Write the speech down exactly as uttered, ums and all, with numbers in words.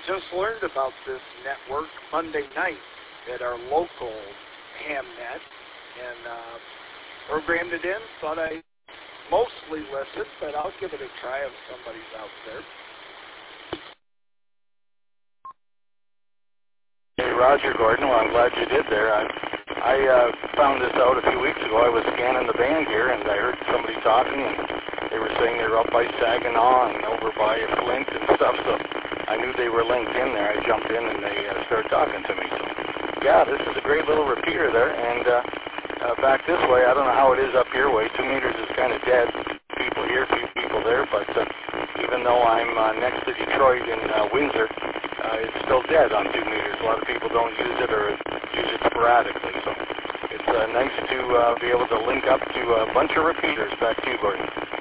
just learned about this network Monday night at our local ham net and uh, programmed it in. Thought I mostly listened, but I'll give it a try if somebody's out there. Hey, Roger Gordon. Well, I'm glad you did there. I, I uh, found this out a few weeks ago. I was scanning the band here, and I heard somebody talking, and they were saying they were up by Saginaw and over by Flint and stuff, so I knew they were linked in there. I jumped in, and they uh, started talking to me. So, yeah, this is a great little repeater there, and uh, uh, back this way, I don't know how it is up your way. Two meters is kind of dead. People here, few people there, but uh, even though I'm uh, next to Detroit in uh, Windsor, Uh, it's still dead on two meters. A lot of people don't use it or use it sporadically. So it's uh, nice to uh, be able to link up to a bunch of repeaters. Back to you, Gordon.